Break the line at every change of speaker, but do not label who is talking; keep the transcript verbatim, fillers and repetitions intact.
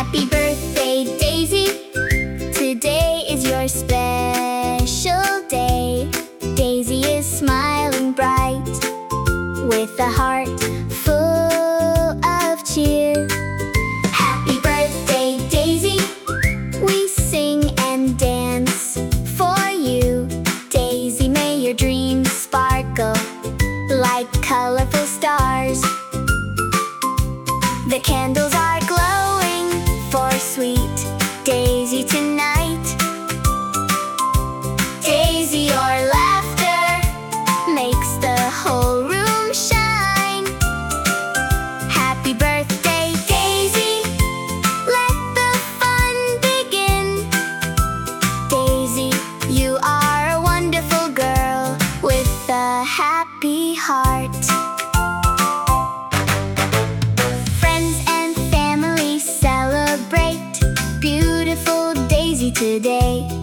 Happy birthday, Daisy. Today is your special day. Daisy is smiling bright with a heart full of cheer. Happy birthday, Daisy. We sing and dance for you. Daisy, may your dreams sparkle like colorful stars. The candles are glowing for sweet Daisy tonight. Daisy, your laughter makes the whole room shine. Happy birthday, Daisy. Let the fun begin. Daisy, you are a wonderful girl with a happy heart. Friends and family celebrate beautiful Daisy today.